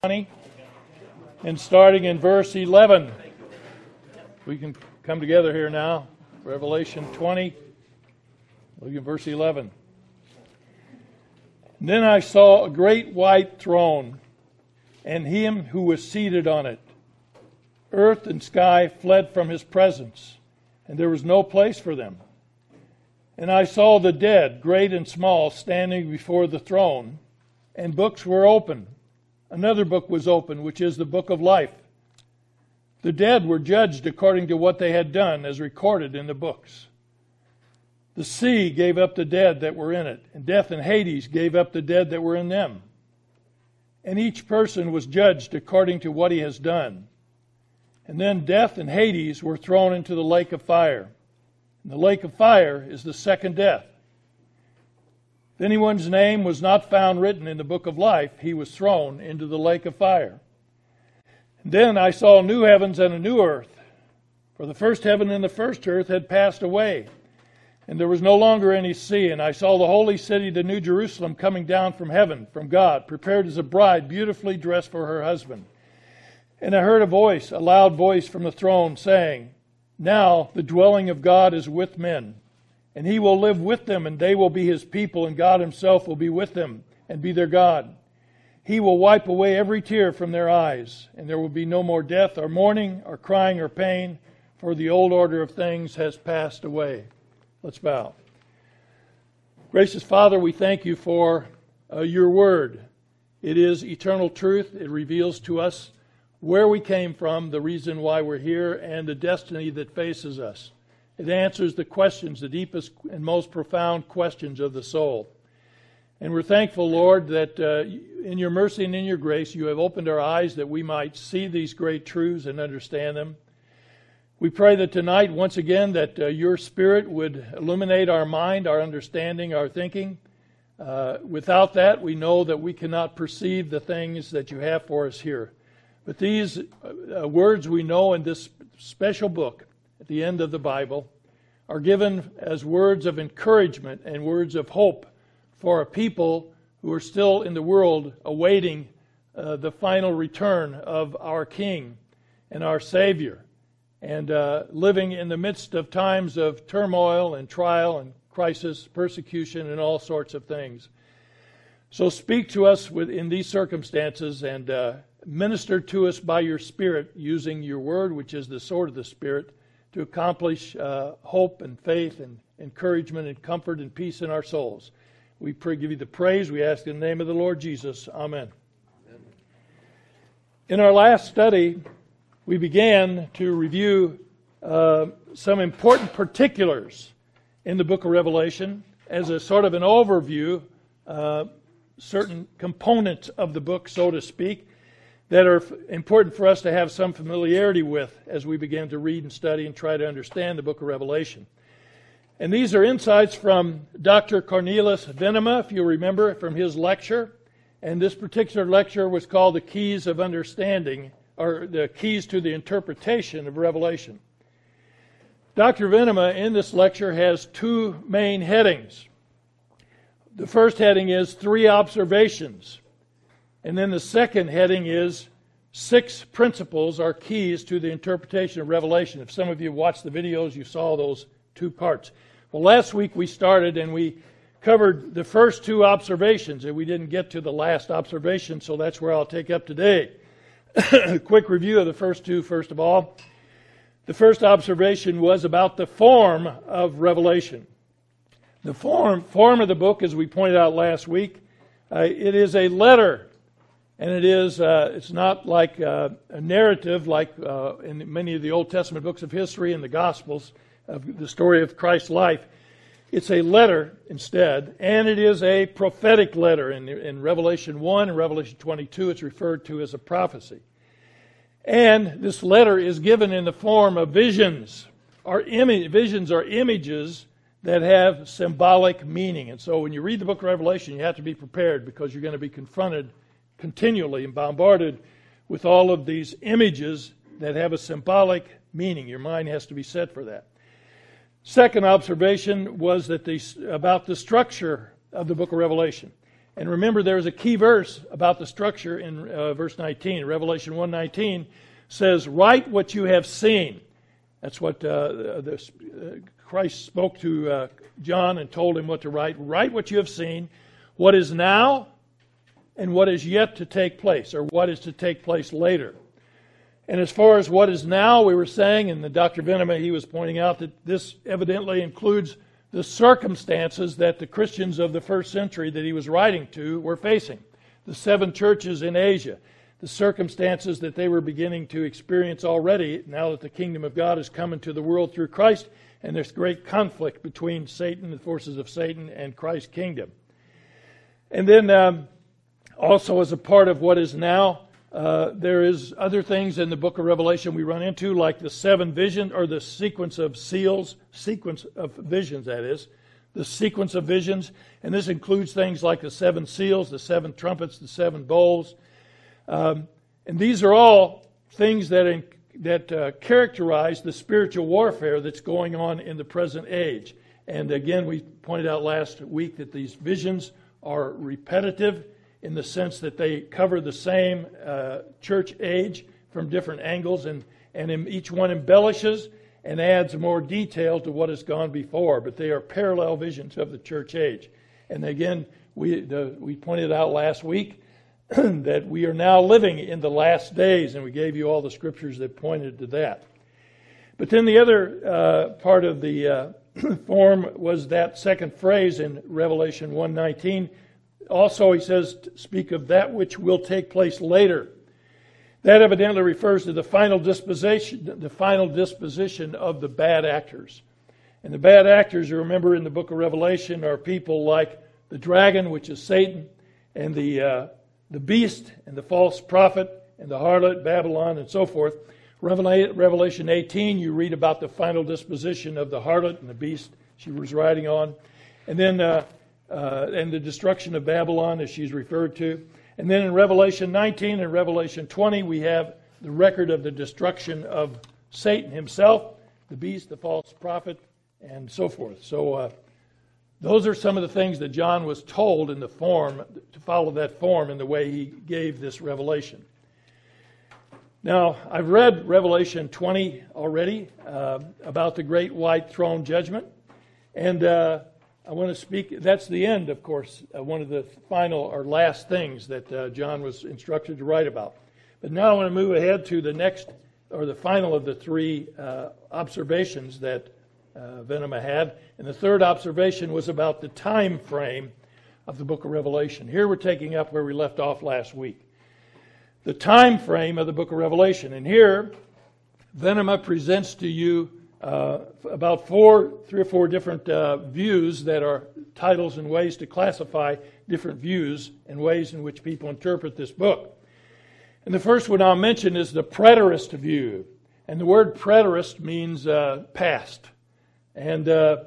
20, and starting in verse 11. We can come together here now. Revelation 20, look at verse 11. Then I saw a great white throne, and him who was seated on it. Earth and sky fled from his presence, and there was no place for them. And I saw the dead, great and small, standing before the throne, and books were opened. Another book was opened, which is the book of life. The dead were judged according to what they had done, as recorded in the books. The sea gave up the dead that were in it, and death and Hades gave up the dead that were in them. And each person was judged according to what he has done. And then death and Hades were thrown into the lake of fire. And the lake of fire is the second death. If anyone's name was not found written in the book of life, he was thrown into the lake of fire. And then I saw new heavens and a new earth, for the first heaven and the first earth had passed away, and there was no longer any sea. And I saw the holy city, the New Jerusalem, coming down from heaven, from God, prepared as a bride, beautifully dressed for her husband. And I heard a loud voice from the throne, saying, Now the dwelling of God is with men, and he will live with them, and they will be his people, and God himself will be with them and be their God. He will wipe away every tear from their eyes, and there will be no more death or mourning or crying or pain, for the old order of things has passed away. Let's bow. Gracious Father, we thank you for your word. It is eternal truth. It reveals to us where we came from, the reason why we're here, and the destiny that faces us. It answers the questions, the deepest and most profound questions of the soul. And we're thankful, Lord, that in your mercy and in your grace, you have opened our eyes that we might see these great truths and understand them. We pray that tonight, once again, that your Spirit would illuminate our mind, our understanding, our thinking. Without that, we know that we cannot perceive the things that you have for us here. But these words we know in this special book, at the end of the Bible, are given as words of encouragement and words of hope for a people who are still in the world awaiting the final return of our King and our Savior, and living in the midst of times of turmoil and trial and crisis, persecution, and all sorts of things. So speak to us in these circumstances, and minister to us by your Spirit, using your word, which is the sword of the Spirit, to accomplish hope and faith and encouragement and comfort and peace in our souls. We give you the praise. We ask in the name of the Lord Jesus. Amen. Amen. In our last study, we began to review some important particulars in the book of Revelation as a sort of an overview, certain components of the book, so to speak, that are important for us to have some familiarity with as we begin to read and study and try to understand the book of Revelation. And these are insights from Dr. Cornelius Venema, if you remember, from his lecture. And this particular lecture was called The Keys of Understanding, or The Keys to the Interpretation of Revelation. Dr. Venema in this lecture has two main headings. The first heading is 3 observations. And then the second heading is 6 principles or keys to the interpretation of Revelation. If some of you watched the videos, you saw those 2 parts. Well, last week we started and we covered the first 2 observations, and we didn't get to the last observation, so that's where I'll take up today. A quick review of the first 2, first of all. The first observation was about the form of Revelation. The form of the book, as we pointed out last week, it is a letter. And it's not like a narrative like in many of the Old Testament books of history and the Gospels of the story of Christ's life. It's a letter instead, and it is a prophetic letter. In Revelation 1 and Revelation 22, it's referred to as a prophecy. And this letter is given in the form of visions. Visions are images that have symbolic meaning. And so when you read the book of Revelation, you have to be prepared, because you're going to be confronted continually and bombarded with all of these images that have a symbolic meaning. Your mind has to be set for that. Second observation was that about the structure of the book of Revelation. And remember, there's a key verse about the structure in verse 19. Revelation 1:19 says, "Write what you have seen." That's what Christ spoke to John and told him what to write. Write what you have seen, what is now and what is yet to take place, or what is to take place later. And as far as what is now, we were saying, and Dr. Venema, he was pointing out that this evidently includes the circumstances that the Christians of the first century that he was writing to were facing. The 7 churches in Asia, the circumstances that they were beginning to experience already now that the kingdom of God has come into the world through Christ, and there's great conflict between Satan, the forces of Satan, and Christ's kingdom. And then also as a part of what is now, there is other things in the book of Revelation we run into, like the 7 visions, or the sequence of seals, sequence of visions, that is, the sequence of visions. And this includes things like the 7 seals, the 7 trumpets, the 7 bowls. And these are all things that characterize the spiritual warfare that's going on in the present age. And again, we pointed out last week that these visions are repetitive in the sense that they cover the same church age from different angles, and each one embellishes and adds more detail to what has gone before. But they are parallel visions of the church age. And again, we pointed out last week that we are now living in the last days, and we gave you all the scriptures that pointed to that. But then the other part of the form was that second phrase in Revelation 1:19. Also, he says, speak of that which will take place later. That evidently refers to the final disposition of the bad actors. And the bad actors, you remember in the book of Revelation, are people like the dragon, which is Satan, and the beast, and the false prophet, and the harlot, Babylon, and so forth. Revelation 18, you read about the final disposition of the harlot and the beast she was riding on. And then and the destruction of Babylon, as she's referred to. And then in Revelation 19 and Revelation 20, we have the record of the destruction of Satan himself, the beast, the false prophet, and so forth. So those are some of the things that John was told in the form, to follow that form in the way he gave this revelation. Now, I've read Revelation 20 already about the great white throne judgment. And I want to speak, that's the end, of course, one of the final or last things that John was instructed to write about. But now I want to move ahead to the next, or the final of the 3 observations that Venema had. And the third observation was about the time frame of the book of Revelation. Here we're taking up where we left off last week. The time frame of the book of Revelation. And here, Venema presents to you about 3 or 4 different views that are titles and ways to classify different views and ways in which people interpret this book. And the first one I'll mention is the preterist view. And the word preterist means past. And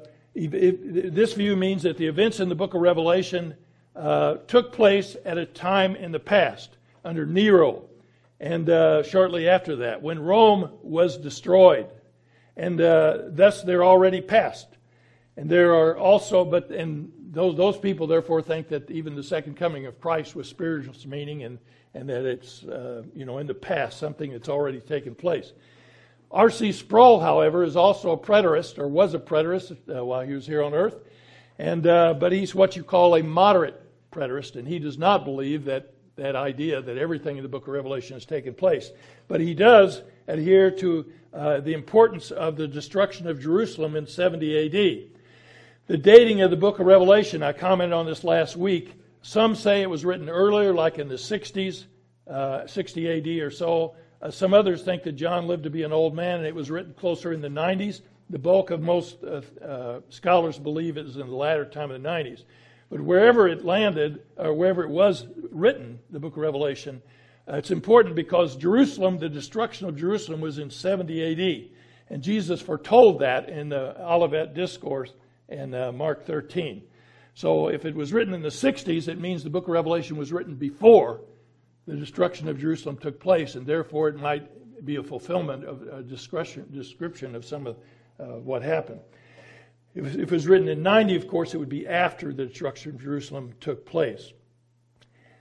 this view means that the events in the book of Revelation took place at a time in the past, under Nero, and shortly after that, when Rome was destroyed. And thus they're already past. And there are also, those people therefore think that even the second coming of Christ was spiritual meaning, and that it's in the past, something that's already taken place. R.C. Sproul, however, is also a preterist, or was a preterist while he was here on earth, but he's what you call a moderate preterist, and he does not believe that idea that everything in the book of Revelation has taken place. But he does adhere to the importance of the destruction of Jerusalem in 70 A.D. The dating of the book of Revelation, I commented on this last week. Some say it was written earlier, like in the 60s, 60 A.D. or so. Some others think that John lived to be an old man and it was written closer in the 90s. The bulk of most scholars believe it was in the latter time of the 90s. But wherever it landed, or wherever it was written, the book of Revelation, it's important because Jerusalem, the destruction of Jerusalem, was in 70 A.D. And Jesus foretold that in the Olivet Discourse in Mark 13. So if it was written in the 60s, it means the book of Revelation was written before the destruction of Jerusalem took place, and therefore it might be a fulfillment of a description of some of what happened. If it was written in 90, of course, it would be after the destruction of Jerusalem took place.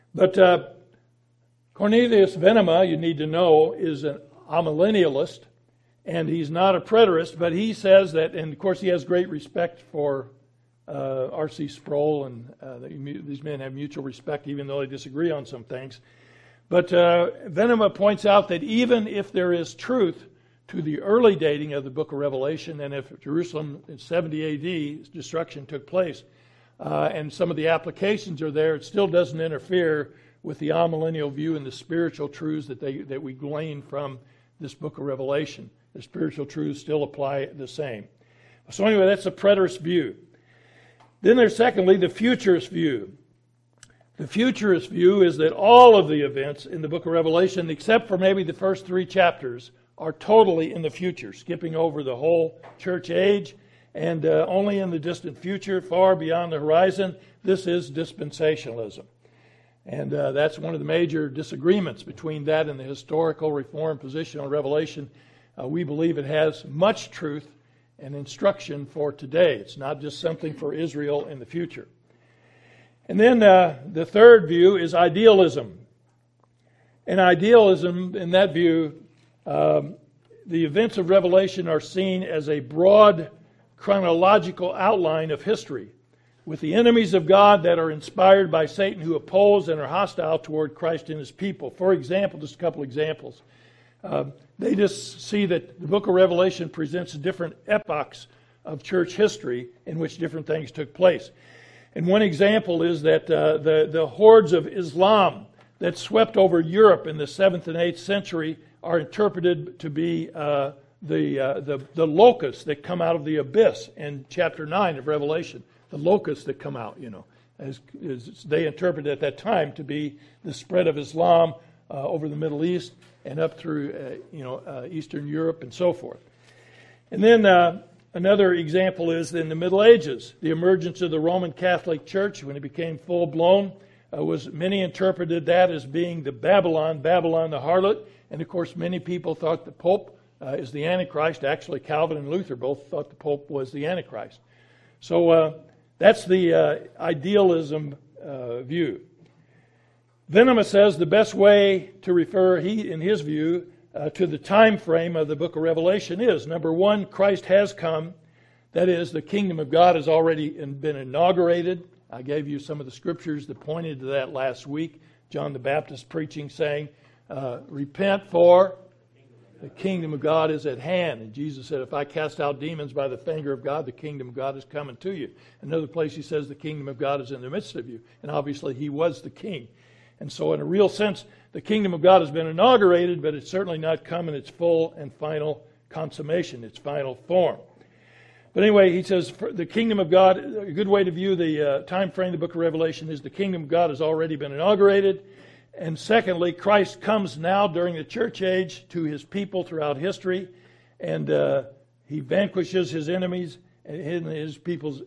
But Cornelius Venema, you need to know, is an amillennialist, and he's not a preterist, but he says that, and of course he has great respect for R.C. Sproul, and these men have mutual respect even though they disagree on some things. But Venema points out that even if there is truth to the early dating of the book of Revelation, and if Jerusalem in 70 A.D. destruction took place, and some of the applications are there, it still doesn't interfere with the amillennial view and the spiritual truths that we glean from this book of Revelation. The spiritual truths still apply the same. So anyway, that's the preterist view. Then there's secondly the futurist view. The futurist view is that all of the events in the book of Revelation, except for maybe the first 3 chapters, are totally in the future, skipping over the whole church age, and only in the distant future, far beyond the horizon. This is dispensationalism. And that's one of the major disagreements between that and the historical Reformed position on Revelation. We believe it has much truth and instruction for today. It's not just something for Israel in the future. And then the third view is idealism. And idealism, in that view, the events of Revelation are seen as a broad chronological outline of history, with the enemies of God that are inspired by Satan who oppose and are hostile toward Christ and His people. For example, just a couple examples. They just see that the book of Revelation presents different epochs of church history in which different things took place. And one example is that the hordes of Islam that swept over Europe in the 7th and 8th century are interpreted to be the locusts that come out of the abyss in chapter 9 of Revelation. The locusts that come out, as they interpreted at that time to be the spread of Islam over the Middle East and up through Eastern Europe and so forth. And then another example is in the Middle Ages, the emergence of the Roman Catholic Church when it became full blown. Many interpreted that as being the Babylon the harlot, and of course many people thought the Pope is the Antichrist. Actually, Calvin and Luther both thought the Pope was the Antichrist. So that's the idealism view. Venema says the best way to refer, in his view, to the time frame of the book of Revelation is, number one, Christ has come. That is, the kingdom of God has already been inaugurated. I gave you some of the scriptures that pointed to that last week. John the Baptist preaching, saying, repent, for the kingdom of God is at hand. And Jesus said, if I cast out demons by the finger of God, the kingdom of God is coming to you. Another place he says the kingdom of God is in the midst of you. And obviously he was the king. And so in a real sense, the kingdom of God has been inaugurated, but it's certainly not come in its full and final consummation, its final form. But anyway, he says the kingdom of God, a good way to view the time frame of the book of Revelation is the kingdom of God has already been inaugurated. And secondly, Christ comes now during the church age to His people throughout history, and He vanquishes His enemies, and His people's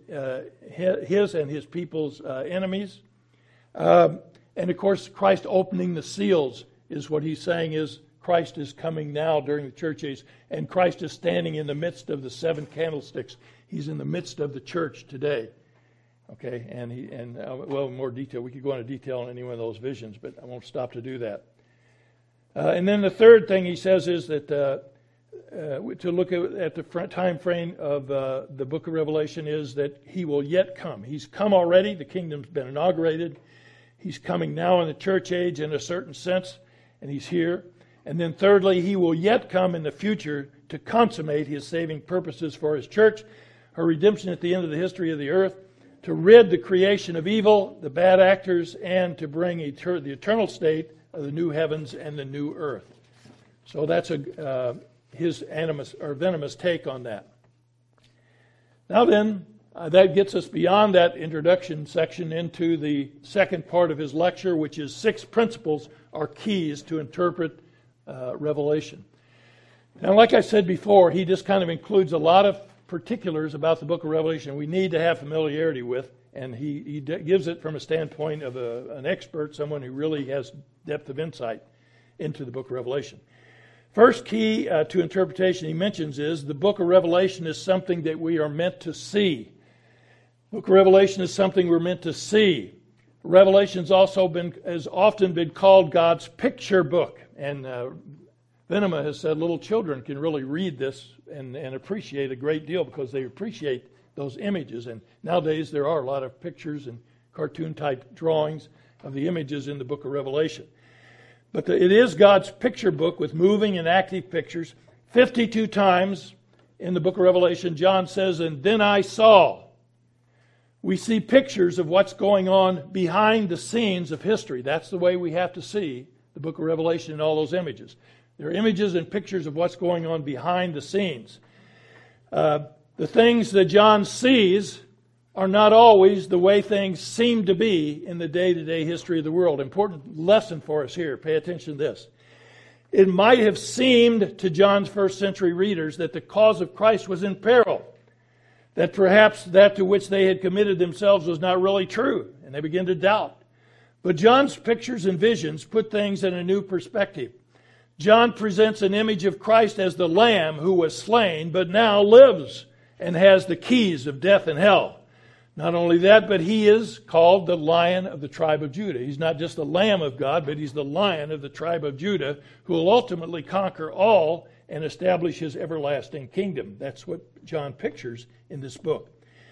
enemies. And of course, Christ opening the seals is what he's saying is Christ is coming now during the church age, and Christ is standing in the midst of the 7 candlesticks. He's in the midst of the church today. Okay, and more detail. We could go into detail on any one of those visions, but I won't stop to do that. And then the third thing he says is that to look at the time frame of the book of Revelation is that He will yet come. He's come already. The kingdom's been inaugurated. He's coming now in the church age in a certain sense, and He's here. And then thirdly, He will yet come in the future to consummate His saving purposes for His church, her redemption at the end of the history of the earth, to rid the creation of evil, the bad actors, and to bring the eternal state of the new heavens and the new earth. So that's his venomous take on that. Now then, that gets us beyond that introduction section into the second part of his lecture, which is 6 principles or keys to interpret Revelation. Now, like I said before, he just kind of includes a lot of particulars about the book of Revelation we need to have familiarity with, and he gives it from a standpoint of an expert, someone who really has depth of insight into the book of Revelation. First key to interpretation he mentions is the book of Revelation is something that we are meant to see. The book of Revelation is something we're meant to see. Revelation's has often been called God's picture book. And Venema has said little children can really read this and appreciate a great deal because they appreciate those images. And nowadays there are a lot of pictures and cartoon-type drawings of the images in the book of Revelation. But it is God's picture book with moving and active pictures. 52 times in the book of Revelation, John says, "And then I saw." We see pictures of what's going on behind the scenes of history. That's the way we have to see the book of Revelation and all those images. There are images and pictures of what's going on behind the scenes. The things that John sees are not always the way things seem to be in the day-to-day history of the world. Important lesson for us here. Pay attention to this. It might have seemed to John's first century readers that the cause of Christ was in peril, that perhaps that to which they had committed themselves was not really true, and they began to doubt. But John's pictures and visions put things in a new perspective. John presents an image of Christ as the Lamb who was slain, but now lives and has the keys of death and hell. Not only that, but he is called the Lion of the tribe of Judah. He's not just the Lamb of God, but he's the Lion of the tribe of Judah who will ultimately conquer all and establish his everlasting kingdom. That's what John pictures in this book.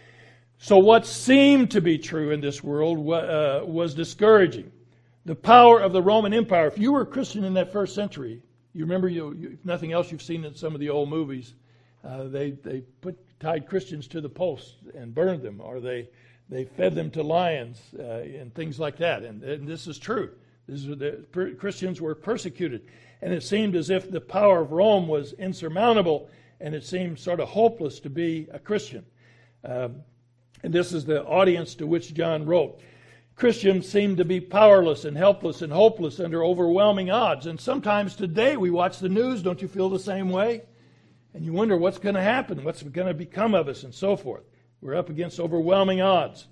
So what seemed to be true in this world was discouraging. The power of the Roman Empire. If you were a Christian in that first century, you remember, if nothing else you've seen in some of the old movies, they tied Christians to the posts and burned them, or they fed them to lions and things like that. And this is true. Christians were persecuted. And it seemed as if the power of Rome was insurmountable, and it seemed sort of hopeless to be a Christian. And this is the audience to which John wrote. Christians seem to be powerless and helpless and hopeless under overwhelming odds. And sometimes today we watch the news. Don't you feel the same way? And you wonder what's going to happen, what's going to become of us, and so forth. We're up against overwhelming odds.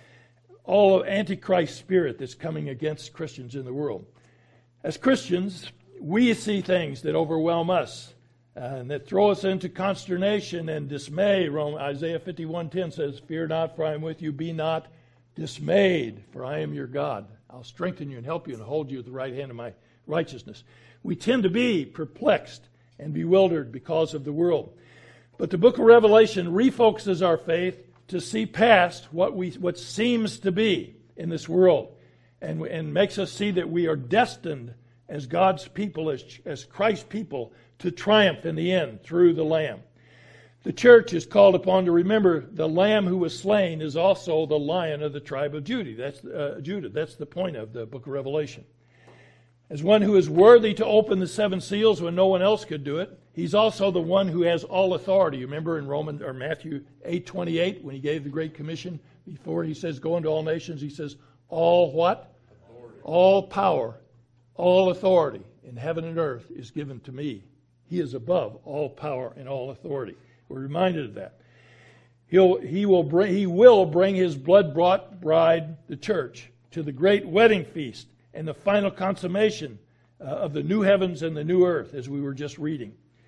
All of Antichrist spirit that's coming against Christians in the world. As Christians, we see things that overwhelm us and that throw us into consternation and dismay. Isaiah 51:10 says, "Fear not, for I am with you. Be not dismayed, for I am your God. I'll strengthen you and help you and hold you at the right hand of my righteousness." We tend to be perplexed and bewildered because of the world. But the book of Revelation refocuses our faith to see past what seems to be in this world and makes us see that we are destined as God's people, as Christ's people, to triumph in the end through the Lamb. The church is called upon to remember the Lamb who was slain is also the Lion of the tribe of Judah. That's the point of the book of Revelation. As one who is worthy to open the seven seals when no one else could do it, he's also the one who has all authority. You remember in Matthew 8:28 when he gave the Great Commission, before he says, "Go into all nations," he says, "All what? Authority. All power, all authority in heaven and earth is given to me." He is above all power and all authority. We're reminded of that. He will bring his blood-bought bride, the church, to the great wedding feast and the final consummation of the new heavens and the new earth, as we were just reading,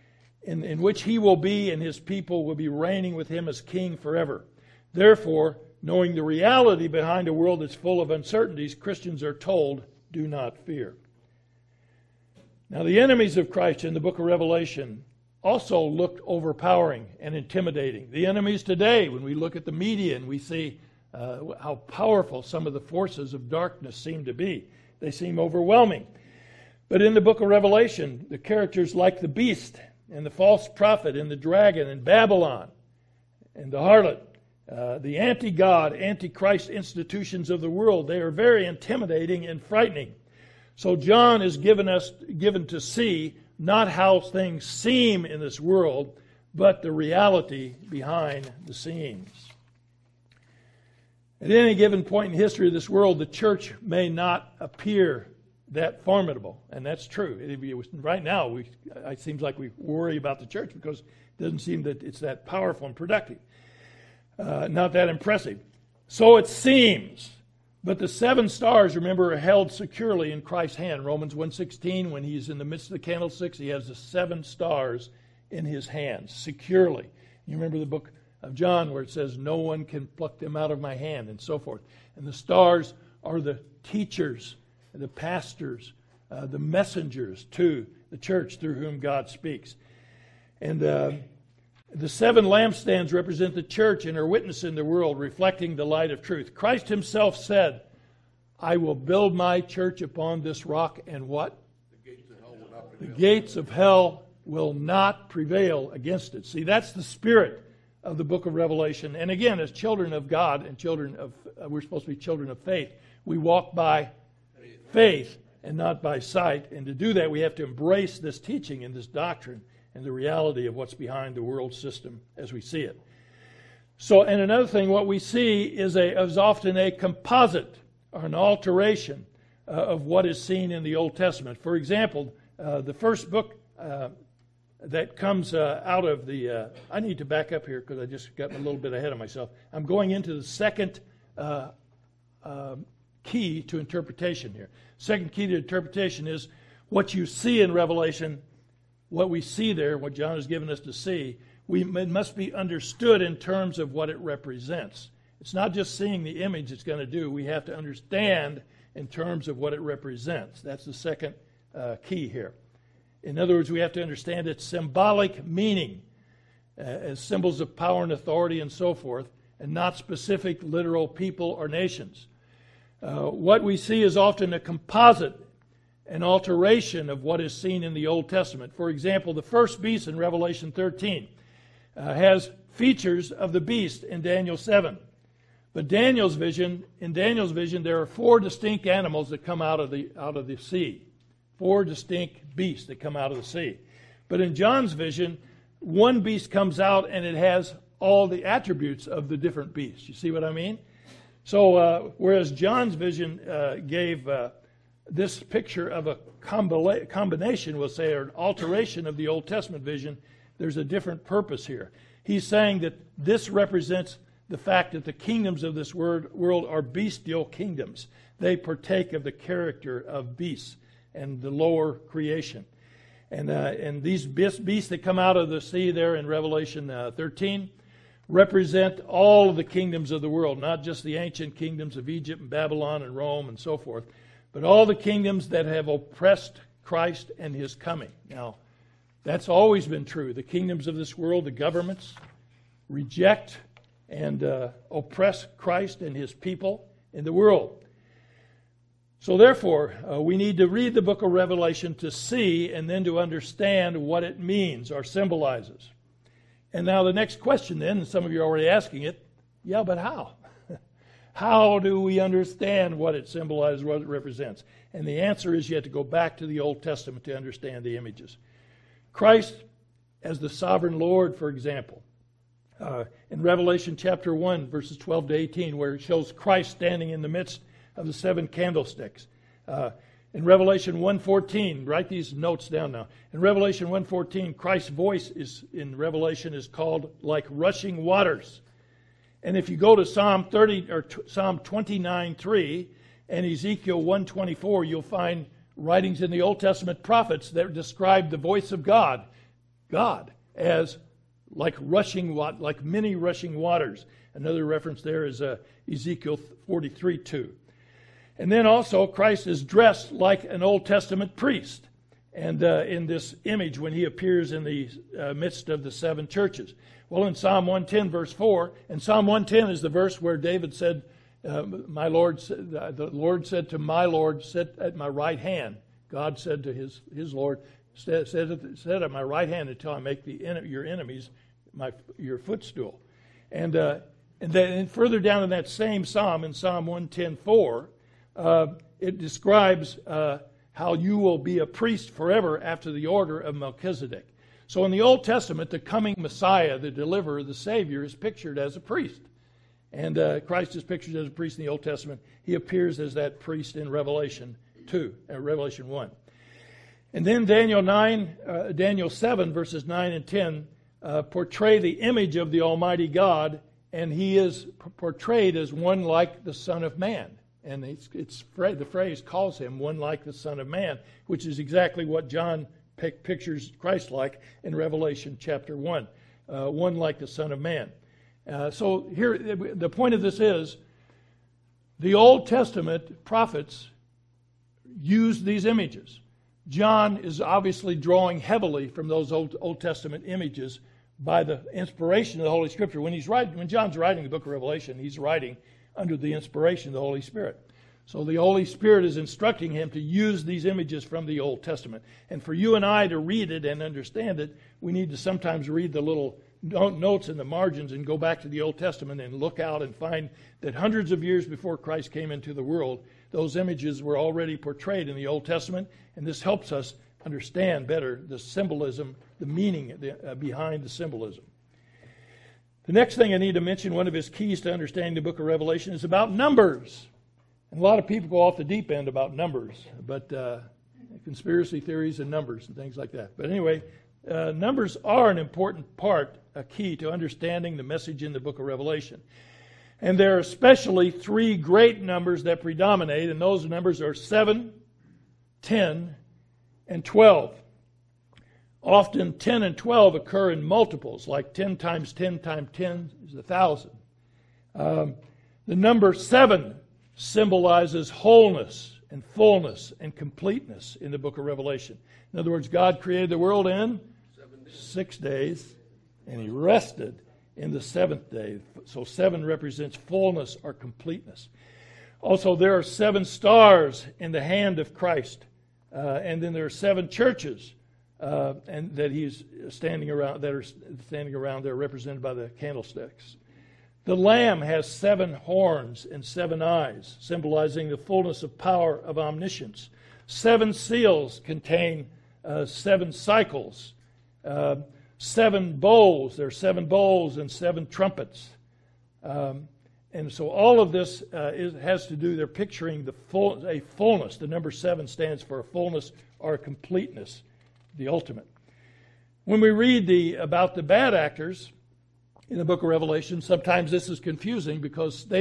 in which he will be and his people will be reigning with him as king forever. Therefore, knowing the reality behind a world that's full of uncertainties, Christians are told, do not fear. Now, the enemies of Christ in the book of Revelation also looked overpowering and intimidating. The enemies today, when we look at the media and we see how powerful some of the forces of darkness seem to be, they seem overwhelming. But in the book of Revelation, the characters like the beast and the false prophet and the dragon and Babylon and the harlot, the anti-God, anti-Christ institutions of the world, they are very intimidating and frightening. So John is given to see not how things seem in this world, but the reality behind the scenes. At any given point in history of this world, the church may not appear that formidable, and that's true. Right now, it seems like we worry about the church because it doesn't seem that it's that powerful and productive, not that impressive. So it seems. But the seven stars, remember, are held securely in Christ's hand. Romans 1:16, when he's in the midst of the candlesticks, he has the seven stars in his hands, securely. You remember the book of John where it says, "No one can pluck them out of my hand," and so forth. And the stars are the teachers, the pastors, the messengers to the church through whom God speaks. And the 7 lampstands represent the church and her witness in the world, reflecting the light of truth. Christ himself said, I will build my church upon this rock, and what? The gates of hell will not prevail against it. See, that's the spirit of the book of Revelation. And again, as children of God and we're supposed to be children of faith. We walk by faith and not by sight. And to do that, we have to embrace this teaching and this doctrine and the reality of what's behind the world system as we see it. So, and another thing, what we see is often a composite or an alteration of what is seen in the Old Testament. For example, the first book that comes out of the... I need to back up here because I just got a little bit ahead of myself. I'm going into the second key to interpretation here. Second key to interpretation is what you see in Revelation, what we see there, what John has given us to see, it must be understood in terms of what it represents. It's not just seeing the image it's going to do. We have to understand in terms of what it represents. That's the second key here. In other words, we have to understand its symbolic meaning as symbols of power and authority and so forth, and not specific literal people or nations. What we see is often a composite, an alteration of what is seen in the Old Testament. For example, the first beast in Revelation 13 has features of the beast in Daniel 7. But in Daniel's vision, there are 4 distinct animals that come out of the sea. 4 distinct beasts that come out of the sea. But in John's vision, one beast comes out and it has all the attributes of the different beasts. You see what I mean? So whereas John's vision gave this picture of a combination, we'll say, or an alteration of the Old Testament vision, there's a different purpose here. He's saying that this represents the fact that the kingdoms of this world are bestial kingdoms. They partake of the character of beasts and the lower creation. And these beasts that come out of the sea there in Revelation 13 represent all of the kingdoms of the world, not just the ancient kingdoms of Egypt and Babylon and Rome and so forth, but all the kingdoms that have oppressed Christ and his coming. Now, that's always been true. The kingdoms of this world, the governments, reject and oppress Christ and his people in the world. So therefore, we need to read the book of Revelation to see and then to understand what it means or symbolizes. And now the next question then, and some of you are already asking it, yeah, but how? How do we understand what it symbolizes, what it represents? And the answer is you have to go back to the Old Testament to understand the images. Christ as the sovereign Lord, for example, in Revelation chapter 1, verses 12 to 18, where it shows Christ standing in the midst of the 7 candlesticks. In Revelation 1:14, write these notes down now. In Revelation 1:14, Christ's voice in Revelation is called like rushing waters. And if you go to Psalm 29:3 and Ezekiel 1:24, you'll find writings in the Old Testament prophets that describe the voice of God as like many rushing waters. Another reference there is Ezekiel 43:2. And then also Christ is dressed like an Old Testament priest, and in this image when he appears in the midst of the 7 churches. Well, in Psalm 110, verse 4, and Psalm 110 is the verse where David said, the Lord said to my Lord, sit at my right hand. God said to his Lord, sit at my right hand until I make your enemies your footstool. And then further down in that same psalm, in Psalm 110:4, it describes how you will be a priest forever after the order of Melchizedek. So in the Old Testament, the coming Messiah, the deliverer, the Savior, is pictured as a priest. And Christ is pictured as a priest in the Old Testament. He appears as that priest in Revelation 1. And then Daniel 7, verses 9 and 10, portray the image of the Almighty God, and he is portrayed as one like the Son of Man. And the phrase calls him one like the Son of Man, which is exactly what John pictures Christ like in Revelation chapter 1, one like the Son of Man. So here, the point of this is, The Old Testament prophets used these images. John is obviously drawing heavily from those Old Testament images by the inspiration of the Holy Scripture. When John's writing the book of Revelation, he's writing under the inspiration of the Holy Spirit. So the Holy Spirit is instructing him to use these images from the Old Testament. And for you and I to read it and understand it, we need to sometimes read the little notes in the margins and go back to the Old Testament and look out and find that hundreds of years before Christ came into the world, those images were already portrayed in the Old Testament, and this helps us understand better the symbolism, the meaning behind the symbolism. The next thing I need to mention, one of his keys to understanding the book of Revelation, is about numbers. And a lot of people go off the deep end about numbers, but conspiracy theories and numbers and things like that. But anyway, numbers are an important part, a key to understanding the message in the book of Revelation. And there are especially three great numbers that predominate, and those numbers are 7, 10, and 12. Often 10 and 12 occur in multiples, like 10 times 10 times 10 is 1,000. The number 7 symbolizes wholeness and fullness and completeness in the book of Revelation. In other words, God created the world in 6 days, and He rested in the seventh day. So 7 represents fullness or completeness. Also, there are 7 stars in the hand of Christ, and then there are 7 churches, and that He's standing around. That are standing around there, represented by the candlesticks. The Lamb has 7 horns and 7 eyes, symbolizing the fullness of power of omniscience. 7 seals contain 7 cycles. 7 bowls. There are 7 bowls and 7 trumpets. And so all of this has to do, they're picturing a fullness. The number 7 stands for a fullness or a completeness, the ultimate. When we read about the bad actors in the book of Revelation, sometimes this is confusing because the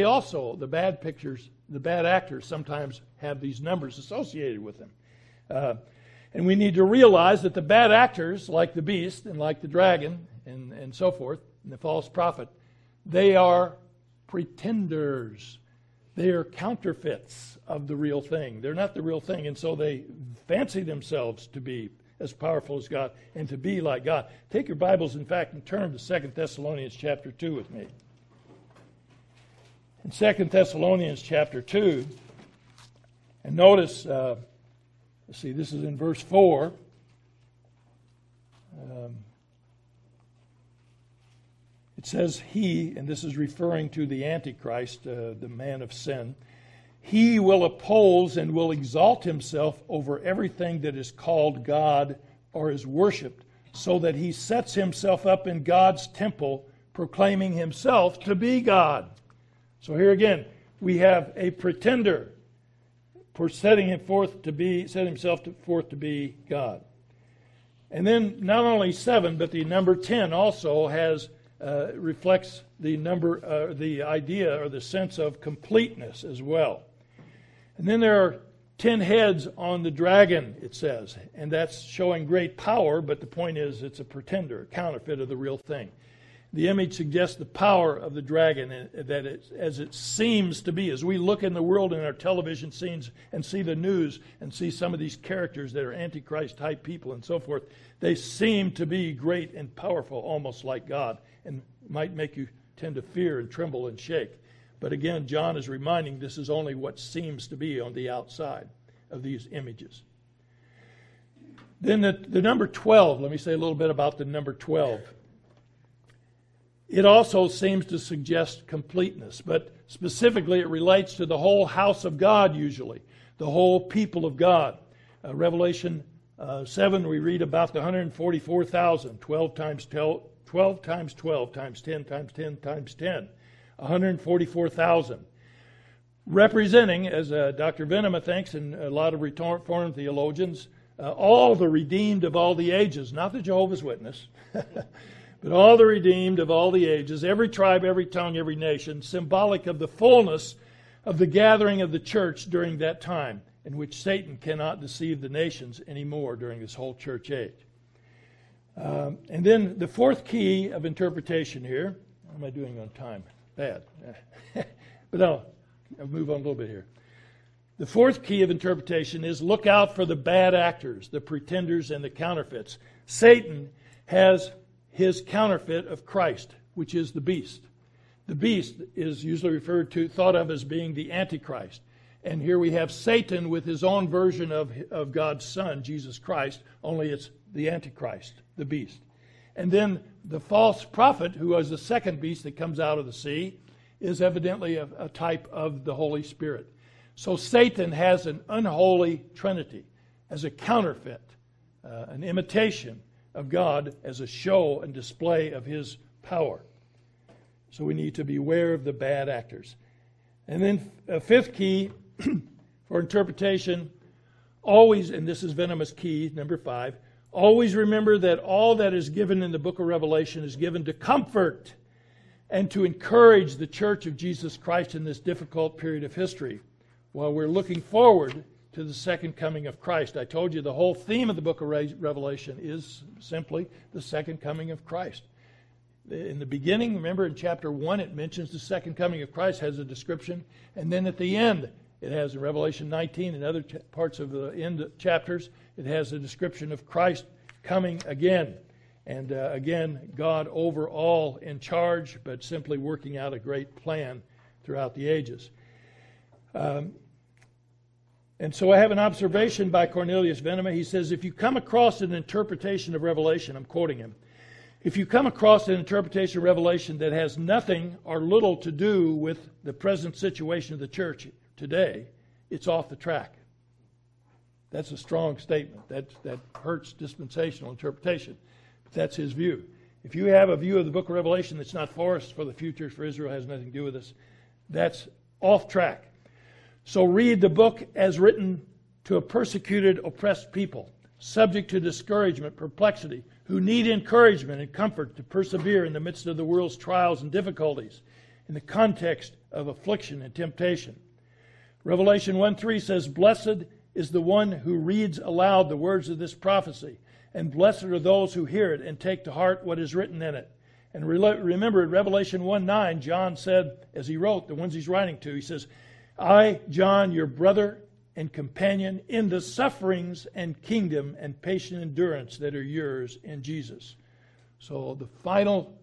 bad actors sometimes have these numbers associated with them. And we need to realize that the bad actors, like the beast and like the dragon and so forth, and the false prophet, they are pretenders. They are counterfeits of the real thing. They're not the real thing, and so they fancy themselves to be as powerful as God and to be like God. Take your Bibles, in fact, and turn to 2 Thessalonians chapter 2 with me. In 2 Thessalonians chapter 2, and notice, let's see, this is in verse 4. It says, He, and this is referring to the Antichrist, the man of sin, He will oppose and will exalt Himself over everything that is called God or is worshipped, so that He sets Himself up in God's temple, proclaiming Himself to be God. So here again, we have a pretender for setting himself forth to be God. And then not only 7, but the number 10 also reflects the number, the idea or the sense of completeness as well. And then there are 10 heads on the dragon, it says, and that's showing great power, but the point is it's a pretender, a counterfeit of the real thing. The image suggests the power of the dragon, as it seems to be. As we look in the world in our television scenes and see the news and see some of these characters that are Antichrist-type people and so forth, they seem to be great and powerful, almost like God, and might make you tend to fear and tremble and shake. But again, John is reminding this is only what seems to be on the outside of these images. Then the number 12, let me say a little bit about the number 12. It also seems to suggest completeness, but specifically it relates to the whole house of God usually, the whole people of God. Revelation 7, we read about the 144,000, 12 times 12 times 12 times 10 times 10 times 10. 144,000. Representing, as Dr. Venema thinks, and a lot of Reformed theologians, all the redeemed of all the ages, not the Jehovah's Witness, but all the redeemed of all the ages, every tribe, every tongue, every nation, symbolic of the fullness of the gathering of the church during that time, in which Satan cannot deceive the nations anymore during this whole church age. And then the fourth key of interpretation here, how am I doing on time? Bad. But no, I'll move on a little bit here. The fourth key of interpretation is look out for the bad actors, the pretenders and the counterfeits. Satan has his counterfeit of Christ, which is the beast. The beast is usually thought of as being the Antichrist. And here we have Satan with his own version of God's Son, Jesus Christ, only it's the Antichrist, the beast. And then the false prophet, who is the second beast that comes out of the sea, is evidently a type of the Holy Spirit. So Satan has an unholy trinity as a counterfeit, an imitation of God as a show and display of his power. So we need to beware of the bad actors. And then a fifth key for interpretation, always, and this is venomous key, number 5, always remember that all that is given in the book of Revelation is given to comfort and to encourage the church of Jesus Christ in this difficult period of history while we're looking forward to the second coming of Christ. I told you the whole theme of the book of Revelation is simply the second coming of Christ. In the beginning, remember in chapter 1, it mentions the second coming of Christ, has a description, and then at the end, it has in Revelation 19 and other parts of the end chapters, it has a description of Christ coming again. And again, God over all in charge, but simply working out a great plan throughout the ages. And so I have an observation by Cornelius Venema. He says, if you come across an interpretation of Revelation, I'm quoting him, if you come across an interpretation of Revelation that has nothing or little to do with the present situation of the church today, it's off the track. That's a strong statement. That hurts dispensational interpretation. But that's his view. If you have a view of the book of Revelation that's not for us, for the future, for Israel, has nothing to do with us, that's off track. So read the book as written to a persecuted, oppressed people, subject to discouragement, perplexity, who need encouragement and comfort to persevere in the midst of the world's trials and difficulties in the context of affliction and temptation. Revelation 1:3 says, blessed is the one who reads aloud the words of this prophecy, and blessed are those who hear it and take to heart what is written in it. And remember, in Revelation 1:9, John said, as he wrote, the ones he's writing to, he says, I, John, your brother and companion in the sufferings and kingdom and patient endurance that are yours in Jesus. So the final,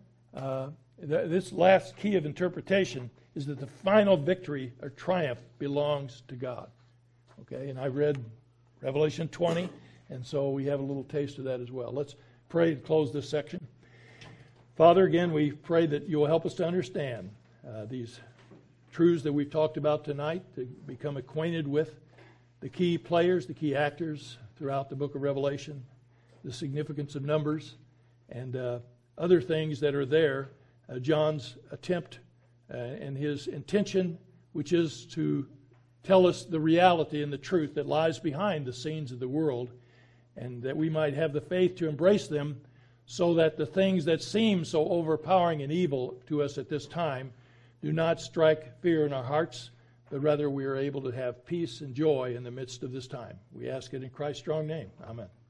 this last key of interpretation is that the final victory or triumph belongs to God. Okay, and I read Revelation 20, and so we have a little taste of that as well. Let's pray to close this section. Father, again, we pray that you'll help us to understand these truths that we've talked about tonight, to become acquainted with the key players, the key actors throughout the book of Revelation, the significance of numbers, and other things that are there. John's attempt and his intention, which is to tell us the reality and the truth that lies behind the scenes of the world, and that we might have the faith to embrace them so that the things that seem so overpowering and evil to us at this time do not strike fear in our hearts, but rather we are able to have peace and joy in the midst of this time. We ask it in Christ's strong name. Amen.